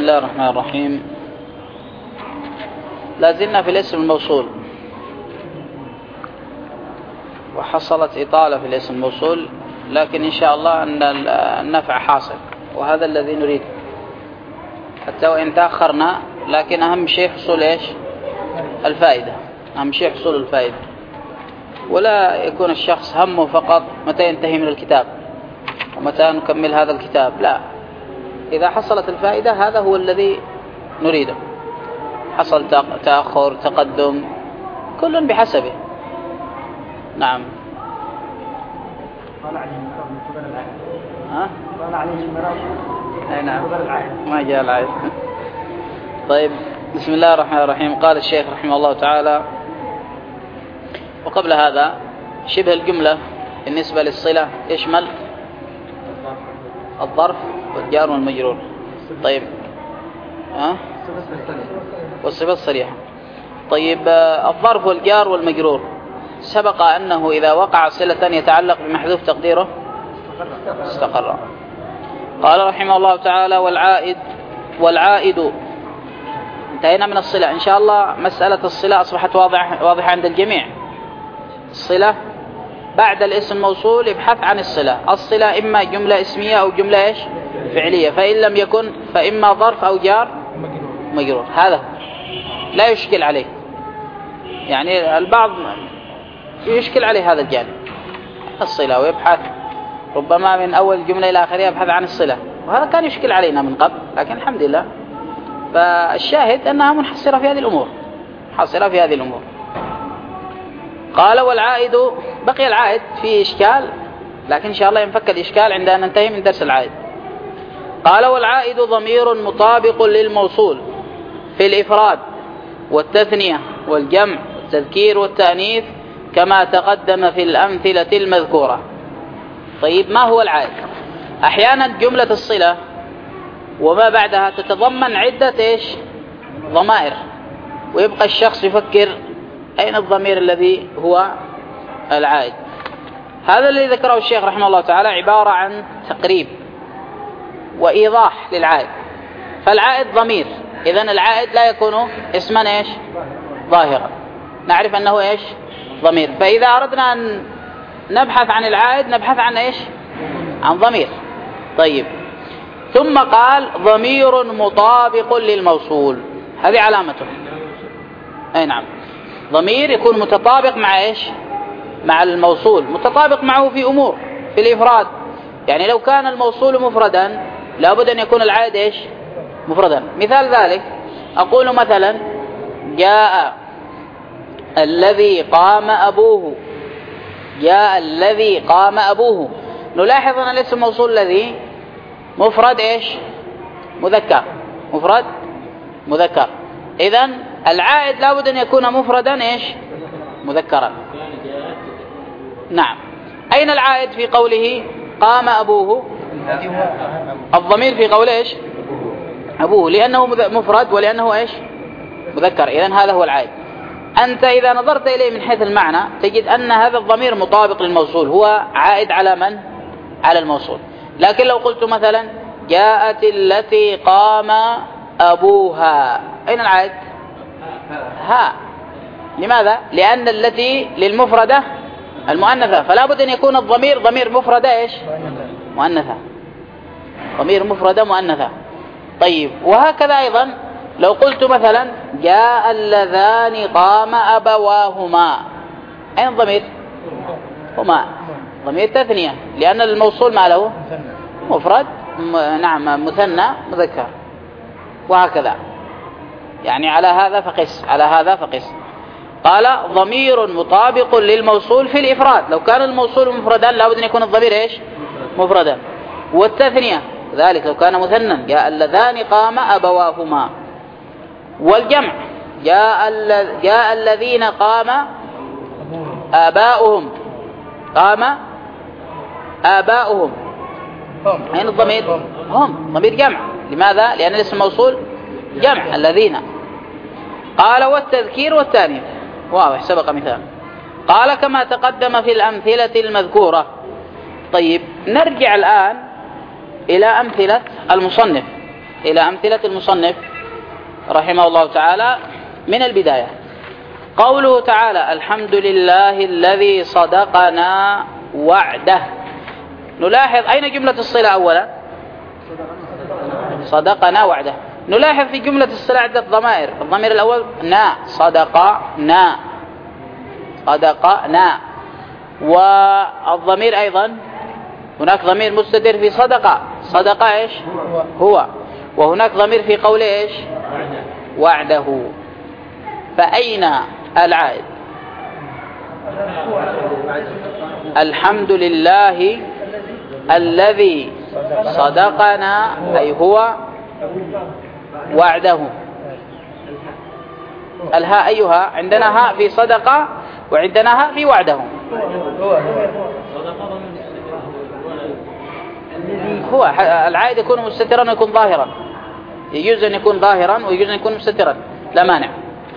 الله الرحمن الرحيم. لازلنا في الاسم الموصول، وحصلت إطالة في الاسم الموصول، لكن إن شاء الله أن النفع حاصل، وهذا الذي نريد حتى وإن تأخرنا، لكن أهم شيء حصول إيش؟ الفائدة. أهم شيء حصول الفائدة، ولا يكون الشخص همه فقط متى ينتهي من الكتاب ومتى نكمل هذا الكتاب، لا، إذا حصلت الفائدة هذا هو الذي نريده. حصل تأخر تقدم كل بحسبه. نعم. قال عليه المرض من قبل العائد. ها؟ قال عليه المرض. أي نعم. من قبل العائد. ما جاء العائد. طيب، بسم الله الرحمن الرحيم. قال الشيخ رحمه الله تعالى: وقبل هذا شبه الجملة بالنسبة للصلة يشمل الظرف والجار والمجرور. طيب، والصفة الصريحة. طيب، الظرف والجار والمجرور سبق أنه إذا وقع صلة يتعلق بمحذوف تقديره استقر. قال رحمه الله تعالى: والعائد. انتهينا من الصلة. إن شاء الله مسألة الصلة أصبحت واضحة عند الجميع. الصلة بعد الاسم الموصول ابحث عن الصلة. الصلة إما جملة اسمية أو جملة إيش؟ فعلية، فإن لم يكن فإما ظرف أو جار مجرور. هذا لا يشكل عليه، يعني البعض يشكل عليه هذا الجانب، الصلة، ويبحث ربما من أول جملة إلى آخرها يبحث عن الصلة، وهذا كان يشكل علينا من قبل، لكن الحمد لله. فالشاهد أنها منحصرة في هذه الأمور، حاصرة في هذه الأمور. قال: والعائد. بقي العائد فيه إشكال، لكن إن شاء الله ينفك الإشكال عند أن ننتهي من درس العائد. قال: والعائد ضمير مطابق للموصول في الإفراد والتثنية والجمع والتذكير والتأنيث كما تقدم في الأمثلة المذكورة. طيب، ما هو العائد؟ أحيانا جملة الصلة وما بعدها تتضمن عدة إيش؟ ضمائر، ويبقى الشخص يفكر أين الضمير الذي هو العائد. هذا الذي ذكره الشيخ رحمه الله تعالى عبارة عن تقريب وإيضاح للعائد. فالعائد ضمير، إذن العائد لا يكون اسما إيش؟ ظاهرا، نعرف أنه إيش؟ ضمير. فإذا أردنا أن نبحث عن العائد نبحث عن إيش؟ عن ضمير. طيب، ثم قال: ضمير مطابق للموصول. هذه علامته. أي نعم، ضمير يكون متطابق مع إيش؟ مع الموصول، متطابق معه في أمور. في الإفراد، يعني لو كان الموصول مفردا لابد أن يكون العائد إيش؟ مفردا. مثال ذلك أقول مثلا: جاء الذي قام أبوه. جاء الذي قام أبوه. نلاحظ أن الاسم الموصول الذي مفرد إيش؟ مذكر. مفرد مذكر. إذن العائد لابد أن يكون مفردا إيش؟ مذكرا. نعم. أين العائد في قوله قام أبوه؟ الضمير في قوله إيش؟ أبوه، لأنه مفرد ولأنه إيش؟ مذكر. إذن هذا هو العائد. أنت إذا نظرت إليه من حيث المعنى تجد أن هذا الضمير مطابق للموصول، هو عائد على من؟ على الموصول. لكن لو قلت مثلا: جاءت التي قام أبوها، أين العائد؟ ها. لماذا؟ لأن التي للمفردة المؤنثة، فلا بد أن يكون الضمير ضمير مفردة إيش؟ مؤنثة. ضمير مفردة مؤنثة. طيب، وهكذا أيضا لو قلت مثلا: جاء اللذان قام أبواهما، أين الضمير؟ هما. ضمير تثنية، لأن الموصول ما له؟ مفرد. نعم، مثنى مذكر. وهكذا، يعني على هذا فقس، على هذا فقس. قال: ضمير مطابق للموصول في الإفراد. لو كان الموصول مفردا لابد أن يكون الضمير إيش؟ مفردا. والتثنية ذلك لو كان مثنى: جاء اللذان قام أبواهما. والجمع: جاء الذين قام آباؤهم. قام آباؤهم. أين الضمير؟ هم. ضمير جمع. لماذا؟ لأن الاسم الموصول جمع الذين. قال: والتذكير والتأنيث. واضح، سبق مثال. قال: كما تقدم في الأمثلة المذكورة. طيب، نرجع الآن إلى أمثلة المصنف. إلى أمثلة المصنف رحمه الله تعالى من البداية. قوله تعالى الحمد لله الذي صدقنا وعده. نلاحظ أين جملة الصلة أولا؟ صدقنا وعده. نلاحظ في جملة الصلة عدة ضمائر. الضمير الأول نا، صدقنا، صدقنا. والضمير أيضا هناك ضمير مستتر في صدقة إيش؟ هو. وهناك ضمير في قول إيش؟ وعده. فأين العائد؟ الحمد لله الذي صدقنا أي هو وعده. الهاء أيها؟ عندنا هاء في صدقة وعندنا هاء في وعده. هو العائد يكون مستترا ويكون ظاهرا. يجوز أن يكون ظاهرا ويجوز أن يكون مستترا، لا مانع.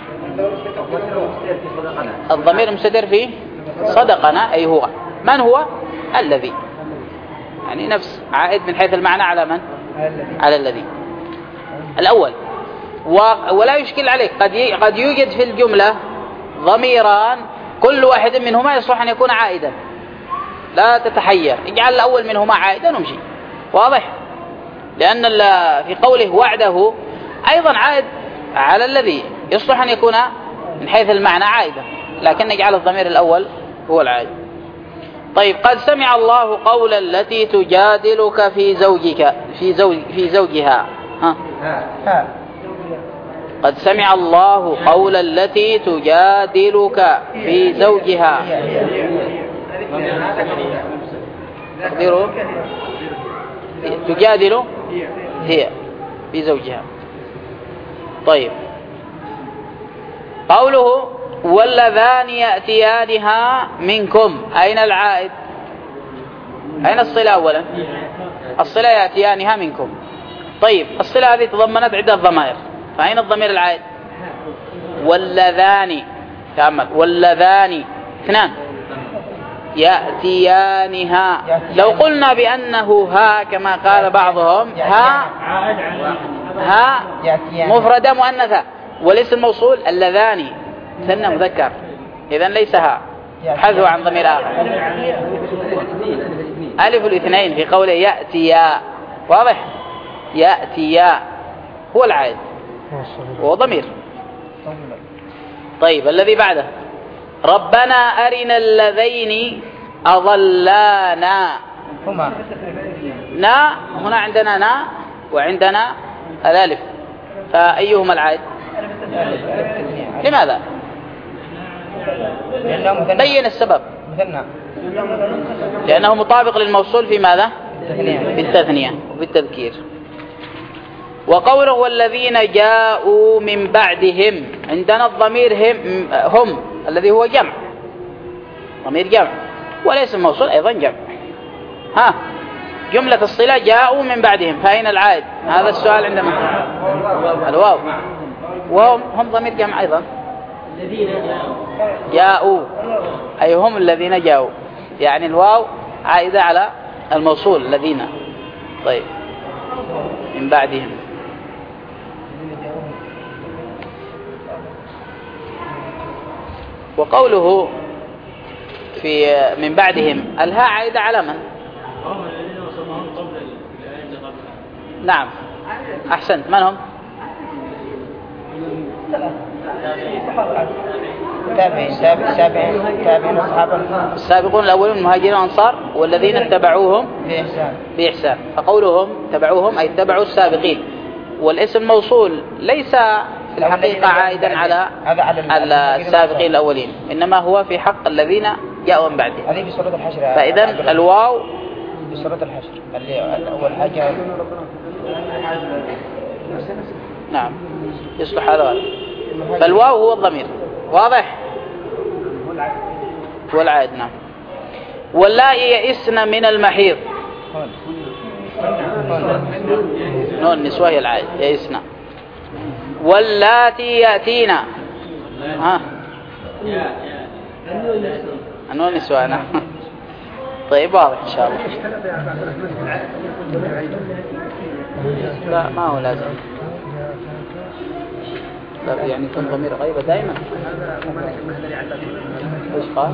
الضمير مستتر في صدقنا أي هو. من هو؟ الذي، يعني نفس عائد من حيث المعنى على من؟ على الذي الأول. ولا يشكل عليك، قد يوجد في الجملة ضميران كل واحد منهما يصلح أن يكون عائدا، لا تتحير، اجعل الأول منهما عائدا وامشي. واضح؟ لأن في قوله وعده أيضا عائد على الذي، يصلح أن يكون من حيث المعنى عائدا، لكن نجعل الضمير الأول هو العائد. طيب، قد سمع الله قول التي تجادلك في زوجها. قد سمع الله قول التي تجادلك في زوجها. تقديره تجادل هي في زوجها. طيب، قوله واللذان يأتيانها منكم، أين العائد؟ أين الصلة أولا؟ الصلة يأتيانها منكم. طيب، الصلة هذه تضمنت عدة ضمائر، فأين الضمير العائد؟ واللذان، تأمل، واللذان اثنان يأتيانها. لو قلنا بأنه ها كما قال بعضهم، ها مفردة مؤنثة، والاسم الموصول اللذان مثنى مذكر، إذن ليس ها، حذف عن ضمير آخر. ألف الاثنين في قوله يأتيا، واضح؟ يأتيا هو العائد وهو ضمير. طيب، الذي بعده ربنا أرنا اللذين أضلانا. نا هنا عندنا نا وعندنا الألف، فأيهما العائد؟ لماذا؟ بين السبب. لأنه مطابق للموصول في ماذا؟ في التثنية وفي التذكير. وقوله والذين جاءوا من بعدهم، عندنا الضمير هم الذي هو جمع، ضمير جمع، وليس الموصول أيضا جمع. ها، جملة الصلة جاءوا من بعدهم، فأين العائد؟ هذا السؤال عندنا. الواو، وهم ضمير جمع أيضا. جاءوا أي هم الذين جاءوا، يعني الواو عائدة على الموصول الذين. طيب، من بعدهم. وقوله في من بعدهم الهاء عائدة على من؟ نعم، أحسنت، من هم؟ السابقون الأولون المهاجرين والأنصار والذين اتبعوهم بإحسان. فقولهم تبعوهم أي اتبعوا السابقين، والاسم موصول ليس في الحقيقة عائدا على السابقين الأولين، إنما هو في حق الذين جاءوا من بعدهم. هذه في سورة الحشر. فإذن الواو في سورة الحشر اللي أول حاجة. نعم، يصلح هذا. فالواو هو الضمير، واضح؟ هو العائد. نعم. واللائي يئسن من المحيض، نون النسوة هي العائد، يئسن. واللاتي يأتينا، نون النسوة. نعم. طيب، واضح إن شاء الله. لا ما هو لازم. لا يعني يكون ضمير غيبة دائما. ايش قال؟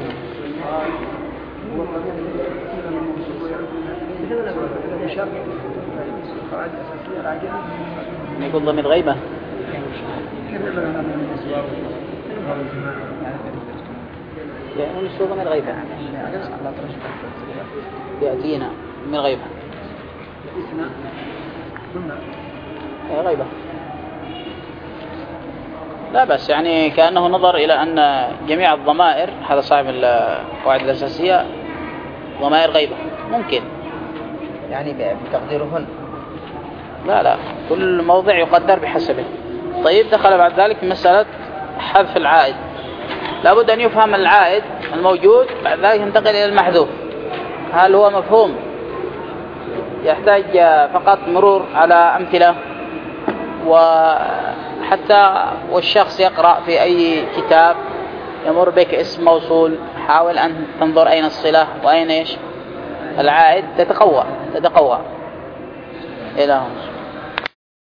يكون ضمير غيبة. يعني نشوف ضمير غيبة يأتينا من غيبة. غيبة لا بس يعني كأنه نظر إلى أن جميع الضمائر، هذا صاحب القواعد الأساسية، ضمائر غيبة ممكن يعني بتقديرهن. لا كل موضع يقدر بحسبه. طيب دخل بعد ذلك مسألة حذف العائد. لابد أن يفهم العائد الموجود، بعد ذلك ينتقل إلى المحذوف. هل هو مفهوم يحتاج فقط مرور على أمثلة، وحتى والشخص يقرأ في أي كتاب يمر بك اسم موصول، حاول أن تنظر أين الصلة وأين إيش العائد، تتقوى إلى هون.